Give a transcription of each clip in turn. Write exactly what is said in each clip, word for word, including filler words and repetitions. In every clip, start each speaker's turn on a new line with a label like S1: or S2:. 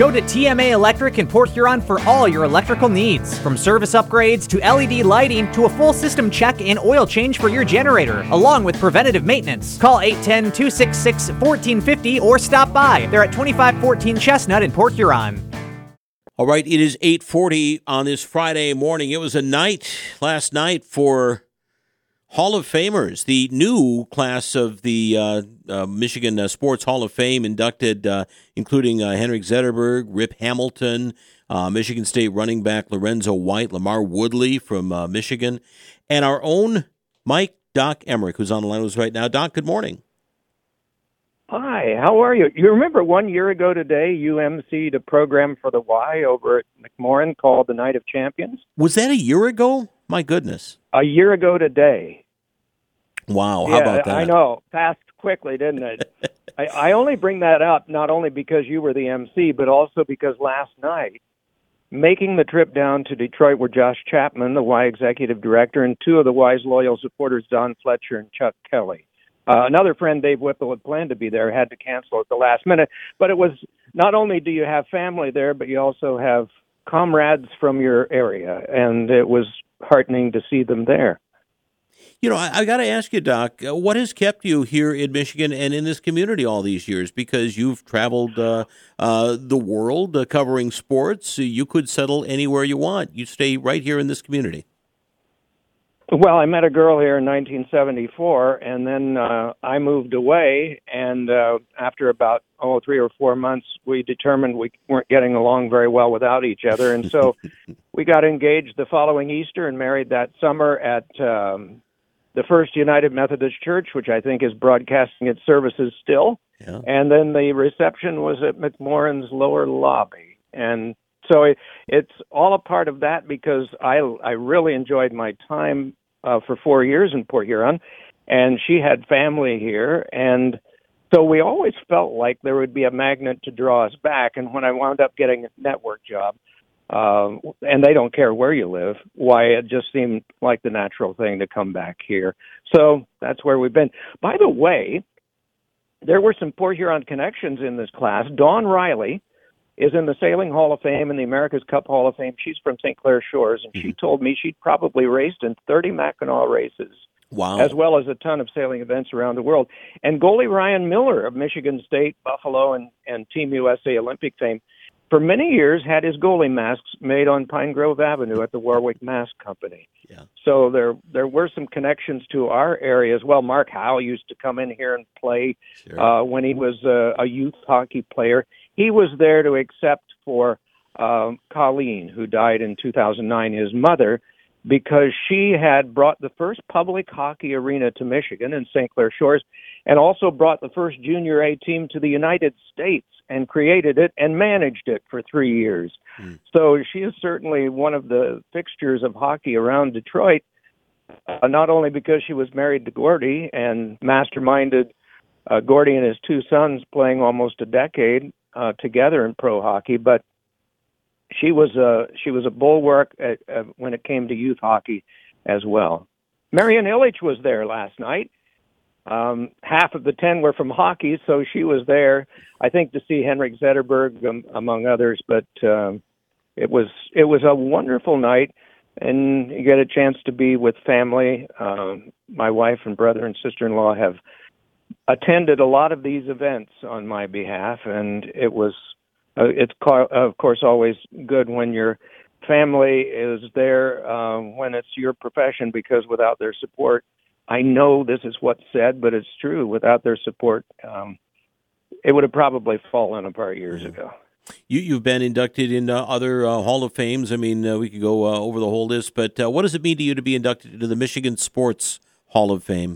S1: Go to T M A Electric in Port Huron for all your electrical needs. From service upgrades to L E D lighting to a full system check and oil change for your generator, along with preventative maintenance. Call eight one zero, two six six, one four five zero or stop by. They're at twenty-five fourteen Chestnut in Port Huron.
S2: All right, it is eight forty on this Friday morning. It was a night last night for Hall of Famers. The new class of the uh, uh, Michigan uh, Sports Hall of Fame inducted, uh, including uh, Henrik Zetterberg, Rip Hamilton, uh, Michigan State running back Lorenzo White, Lamar Woodley from uh, Michigan, and our own Mike Doc Emmerich, who's on the line with us right now. Doc, good morning.
S3: Hi, how are you? You remember one year ago today, you emceed a program for the Y over at McMorran called the Night of Champions?
S2: Was that a year ago? My goodness.
S3: A year ago today.
S2: Wow, how
S3: yeah,
S2: about that?
S3: I know. Passed quickly, didn't it? I, I only bring that up not only because you were the M C, but also because last night, making the trip down to Detroit were Josh Chapman, the Y executive director, and two of the Y's loyal supporters, Don Fletcher and Chuck Kelly. Uh, another friend, Dave Whipple, had planned to be there, had to cancel at the last minute. But it was not only do you have family there, but you also have comrades from your area, and it was heartening to see them there.
S2: You know, I, I got to ask you, Doc, uh, what has kept you here in Michigan and in this community all these years? Because you've traveled uh, uh, the world uh, covering sports. You could settle anywhere you want. You stay right here in this community.
S3: Well, I met a girl here in nineteen seventy-four, and then uh, I moved away, and uh, after about, oh, three or four months, we determined we weren't getting along very well without each other, and so we got engaged the following Easter and married that summer at um, the First United Methodist Church, which I think is broadcasting its services still,
S2: yeah.
S3: And then the reception was at McMorran's lower lobby, and so it, it's all a part of that because I, I really enjoyed my time Uh, for four years in Port Huron, and she had family here, and so we always felt like there would be a magnet to draw us back. And when I wound up getting a network job, uh, and they don't care where you live, why it just seemed like the natural thing to come back here. So that's where we've been. By the way, there were some Port Huron connections in this class. Dawn Riley is in the Sailing Hall of Fame and the America's Cup Hall of Fame. She's from Saint Clair Shores, and mm-hmm. she told me she'd probably raced in thirty Mackinac races,
S2: wow,
S3: as well as a ton of sailing events around the world. And goalie Ryan Miller of Michigan State, Buffalo, and, and Team U S A Olympic fame, for many years had his goalie masks made on Pine Grove Avenue at the Warwick Mask Company.
S2: Yeah.
S3: So there there were some connections to our area as well. Mark Howell used to come in here and play
S2: sure.
S3: uh, when he was a, a youth hockey player. He was there to accept for uh, Colleen, who died in two thousand nine, his mother, because she had brought the first public hockey arena to Michigan in Saint Clair Shores, and also brought the first junior A team to the United States and created it and managed it for three years. Mm. So she is certainly one of the fixtures of hockey around Detroit, uh, not only because she was married to Gordy and masterminded uh, Gordy and his two sons playing almost a decade uh, together in pro hockey, but she was a, she was a bulwark at, uh, when it came to youth hockey as well. Marian Illich was there last night. Um, half of the ten were from hockey, so she was there, I think, to see Henrik Zetterberg, um, among others. But um, it was it was a wonderful night, and you get a chance to be with family. Um, my wife and brother and sister-in-law have attended a lot of these events on my behalf, and it was uh, it's co- of course always good when your family is there uh, when it's your profession, because without their support, I know this is what's said, but it's true. Without their support, um, it would have probably fallen apart years ago.
S2: You, you've been inducted in uh, other uh, Hall of Fames. I mean, uh, we could go uh, over the whole list, but uh, what does it mean to you to be inducted into the Michigan Sports Hall of Fame?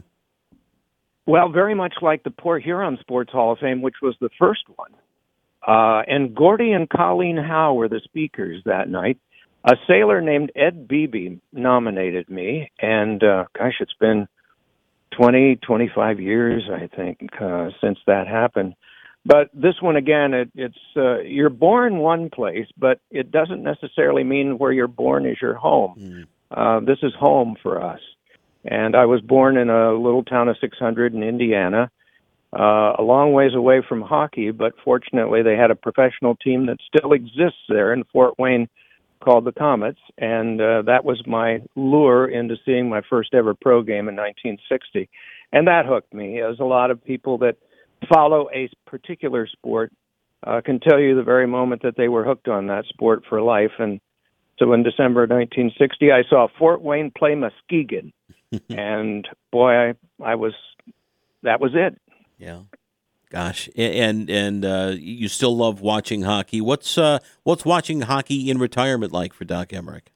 S3: Well, very much like the Port Huron Sports Hall of Fame, which was the first one. Uh, and Gordy and Colleen Howe were the speakers that night. A sailor named Ed Beebe nominated me, and uh, gosh, it's been twenty, twenty-five years, I think, uh, since that happened. But this one, again, it, it's uh, you're born one place, but it doesn't necessarily mean where you're born is your home. Mm. Uh, this is home for us. And I was born in a little town of six hundred in Indiana. uh, a long ways away from hockey, but fortunately they had a professional team that still exists there in Fort Wayne called the Comets, and uh, that was my lure into seeing my first ever pro game in nineteen sixty. And that hooked me, as a lot of people that follow a particular sport uh, can tell you the very moment that they were hooked on that sport for life. And so in December of nineteen sixty, I saw Fort Wayne play Muskegon, and boy, I, I was, that was it.
S2: Yeah. Gosh, and and uh, you still love watching hockey. What's uh, what's watching hockey in retirement like for Doc Emrick?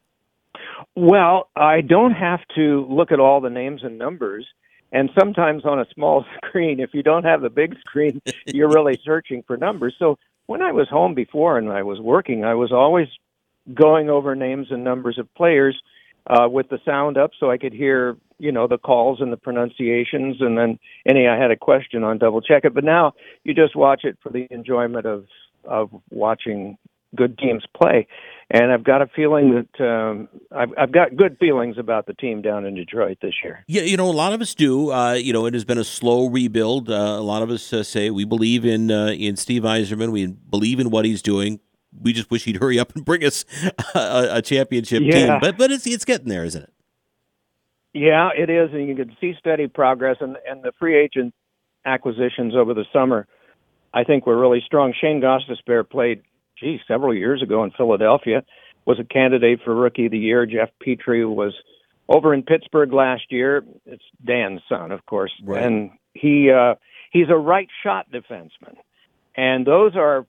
S3: Well, I don't have to look at all the names and numbers, and sometimes on a small screen, if you don't have the big screen, you're really searching for numbers. So when I was home before and I was working, I was always going over names and numbers of players uh, with the sound up so I could hear, you know, the calls and the pronunciations, and then any I had a question on, double check it. But now you just watch it for the enjoyment of of watching good teams play. And I've got a feeling that um, I've, I've got good feelings about the team down in Detroit this year.
S2: Yeah, you know, a lot of us do. Uh, you know, it has been a slow rebuild. Uh, a lot of us uh, say we believe in uh, in Steve Yzerman. We believe in what he's doing. We just wish he'd hurry up and bring us a, a championship
S3: yeah.
S2: team. But but it's it's getting there, isn't it?
S3: Yeah, it is, and you can see steady progress. And, and the free agent acquisitions over the summer, I think, were really strong. Shane Gostisbehere played, gee, several years ago in Philadelphia, was a candidate for Rookie of the Year. Jeff Petrie was over in Pittsburgh last year. It's Dan's son, of course,
S2: right.
S3: And he uh, he's a right-shot defenseman. And those are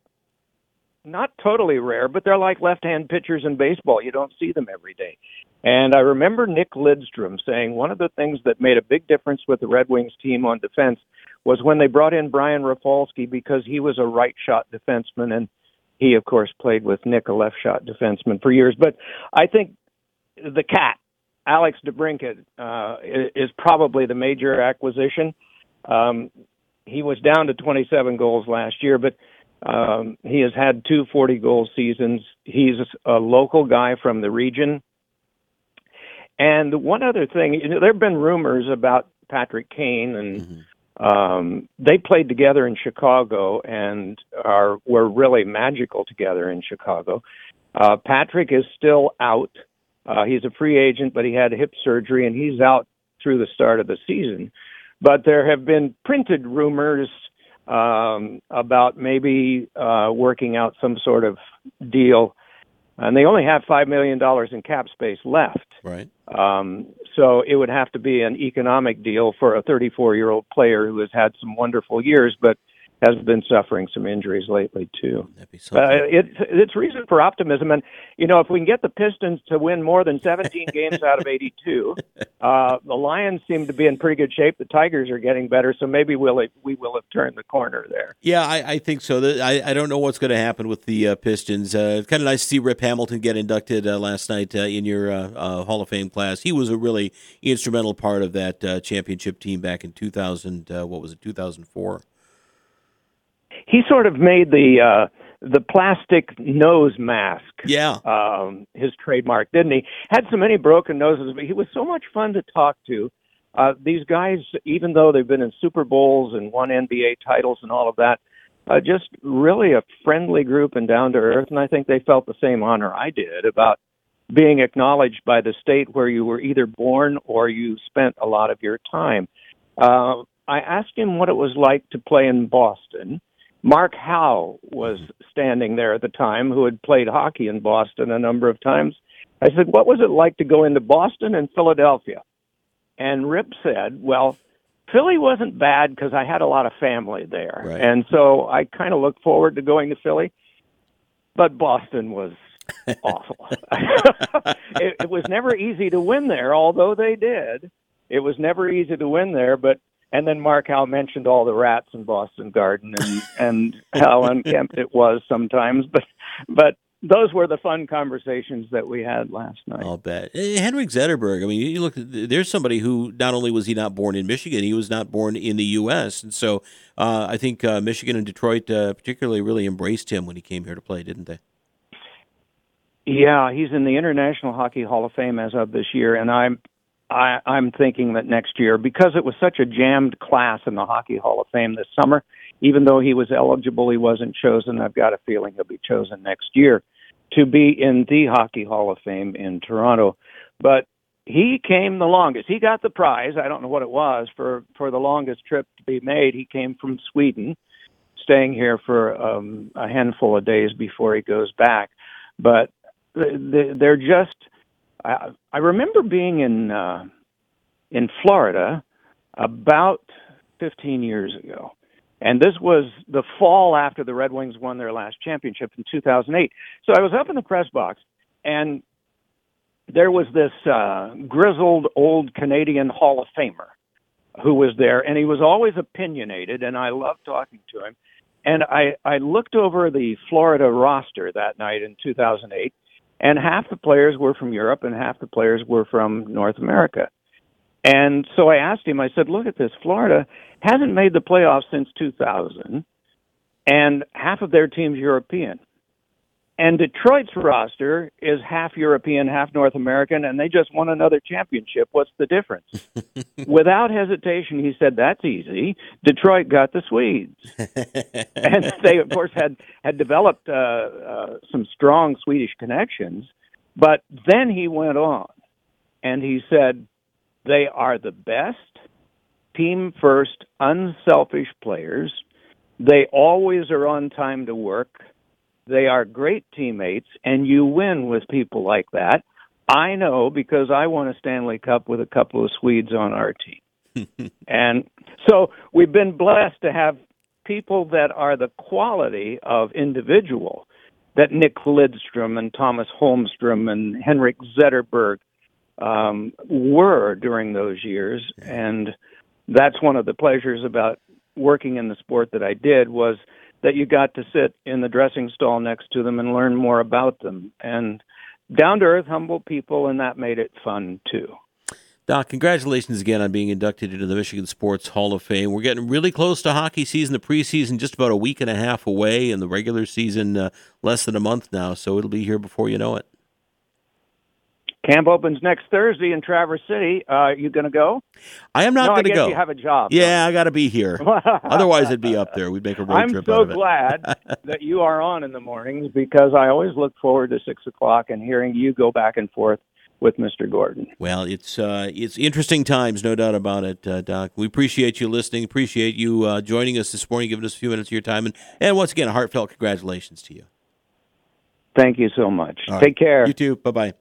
S3: not totally rare, but they're like left-hand pitchers in baseball. You don't see them every day. And I remember Nick Lidstrom saying one of the things that made a big difference with the Red Wings team on defense was when they brought in Brian Rafalski, because he was a right-shot defenseman, and he, of course, played with Nick, a left-shot defenseman, for years. But I think the Cat, Alex DeBrincat, uh, is probably the major acquisition. Um, he was down to twenty-seven goals last year, but um, he has had two forty-goal seasons. He's a local guy from the region. And one other thing, you know, there have been rumors about Patrick Kane, and mm-hmm. um, they played together in Chicago and are were really magical together in Chicago. Uh, Patrick is still out. Uh, he's a free agent, but he had hip surgery, and he's out through the start of the season. But there have been printed rumors um, about maybe uh, working out some sort of deal. And they only have five million dollars in cap space left.
S2: Right.
S3: Um, so it would have to be an economic deal for a thirty-four-year-old player who has had some wonderful years, but has been suffering some injuries lately, too.
S2: That'd be
S3: uh, it, it's reason for optimism. And, you know, if we can get the Pistons to win more than seventeen games out of eighty-two, uh, the Lions seem to be in pretty good shape. The Tigers are getting better, so maybe we'll, we will have turned the corner there.
S2: Yeah, I, I think so. I, I don't know what's going to happen with the uh, Pistons. Uh, kind of nice to see Rip Hamilton get inducted uh, last night uh, in your uh, uh, Hall of Fame class. He was a really instrumental part of that uh, championship team back in two thousand, uh, what was it, two thousand four?
S3: He sort of made the uh, the plastic nose mask,
S2: yeah,
S3: um, his trademark, didn't he? Had so many broken noses, but he was so much fun to talk to. Uh, these guys, even though they've been in Super Bowls and won N B A titles and all of that, uh, just really a friendly group and down to earth. And I think they felt the same honor I did about being acknowledged by the state where you were either born or you spent a lot of your time. Uh, I asked him what it was like to play in Boston. Mark Howe was standing there at the time, who had played hockey in Boston a number of times. I said, what was it like to go into Boston and Philadelphia? And Rip said, well, Philly wasn't bad because I had a lot of family there.
S2: Right.
S3: And so I kind of looked forward to going to Philly. But Boston was awful. it, it was never easy to win there, although they did. It was never easy to win there, but and then Mark Howe mentioned all the rats in Boston Garden and, and how unkempt it was sometimes. But but those were the fun conversations that we had last night.
S2: I'll bet. Henrik Zetterberg, I mean, you look, there's somebody who not only was he not born in Michigan, he was not born in the U S And so uh, I think uh, Michigan and Detroit uh, particularly really embraced him when he came here to play, didn't they?
S3: Yeah, he's in the International Hockey Hall of Fame as of this year, and I'm I, I'm thinking that next year, because it was such a jammed class in the Hockey Hall of Fame this summer, even though he was eligible, he wasn't chosen. I've got a feeling he'll be chosen next year to be in the Hockey Hall of Fame in Toronto. But he came the longest. He got the prize. I don't know what it was for, for the longest trip to be made. He came from Sweden, staying here for um, a handful of days before he goes back. But they're just, I, I remember being in, uh, in Florida about fifteen years ago. And this was the fall after the Red Wings won their last championship in two thousand eight. So I was up in the press box, and there was this uh, grizzled old Canadian Hall of Famer who was there, and he was always opinionated, and I loved talking to him. And I, I looked over the Florida roster that night in two thousand eight, and half the players were from Europe and half the players were from North America. And so I asked him, I said, look at this, Florida hasn't made the playoffs since two thousand, and half of their team's European. And Detroit's roster is half European, half North American, and they just won another championship. What's the difference? Without hesitation, he said, that's easy. Detroit got the Swedes. And they, of course, had, had developed uh, uh, some strong Swedish connections. But then he went on, and he said, they are the best, team-first, unselfish players. They always are on time to work. They are great teammates, and you win with people like that. I know because I won a Stanley Cup with a couple of Swedes on our team. And so we've been blessed to have people that are the quality of individual that Nick Lidstrom and Thomas Holmstrom and Henrik Zetterberg um, were during those years. And that's one of the pleasures about working in the sport that I did, was that you got to sit in the dressing stall next to them and learn more about them. And down-to-earth, humble people, and that made it fun, too.
S2: Doc, congratulations again on being inducted into the Michigan Sports Hall of Fame. We're getting really close to hockey season, the preseason just about a week and a half away, and the regular season uh, less than a month now, so it'll be here before you know it.
S3: Camp opens next Thursday in Traverse City. Uh, are you going to go?
S2: I am not
S3: no,
S2: going to go.
S3: You have a job.
S2: Yeah, I got to be here. Otherwise, I'd be up there. We'd make a road
S3: I'm
S2: trip
S3: so
S2: out of it.
S3: glad that you are on in the mornings, because I always look forward to six o'clock and hearing you go back and forth with Mister Gordon.
S2: Well, it's uh, it's interesting times, no doubt about it, uh, Doc. We appreciate you listening. Appreciate you uh, joining us this morning, giving us a few minutes of your time, and and once again, a heartfelt congratulations to you.
S3: Thank you so much.
S2: All
S3: Take
S2: right.
S3: care.
S2: You too. Bye bye.